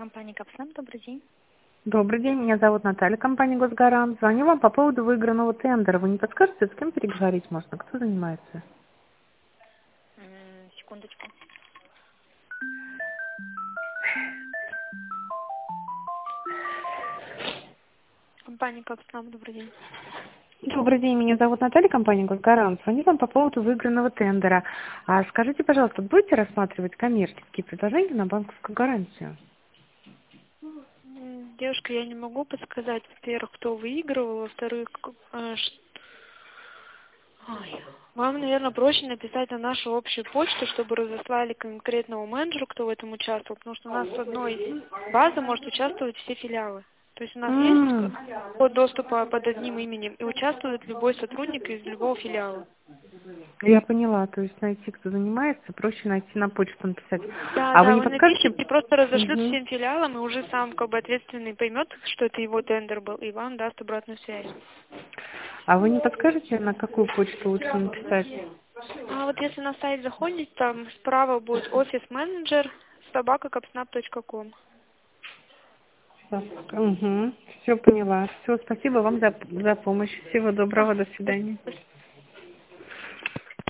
Компания «Капснаб», добрый день. Добрый день, меня зовут Наталья, компания «Госгарант». Звоню вам по поводу выигранного тендера. Вы не подскажете, с кем переговорить можно? Кто занимается? Секундочку. Компания «Капснаб», добрый день. Добрый день, меня зовут Наталья, компания «Госгарант». Звоню вам по поводу выигранного тендера. Скажите, пожалуйста, будете рассматривать коммерческие предложения на банковскую гарантию? Девушка, я не могу подсказать, во-первых, кто выигрывал, во-вторых, вам, наверное, проще написать на нашу общую почту, чтобы разослали конкретному менеджеру, кто в этом участвовал, потому что у нас с одной базы может участвовать все филиалы. То есть у нас есть код доступа под одним именем, и участвует любой сотрудник из любого филиала. Я поняла, то есть найти, кто занимается, проще найти на почту написать. Да, А вы да, не вы подскажете? напишите, просто разошлют Мгм. всем филиалам, и уже сам ответственный поймет, что это его тендер был, и вам даст обратную связь. А вы не подскажете, на какую почту лучше написать? А вот если на сайт заходите, там справа будет офис-менеджер @kapsnap.com. Угу. Все поняла. Все, спасибо вам за помощь. Всего доброго, до свидания.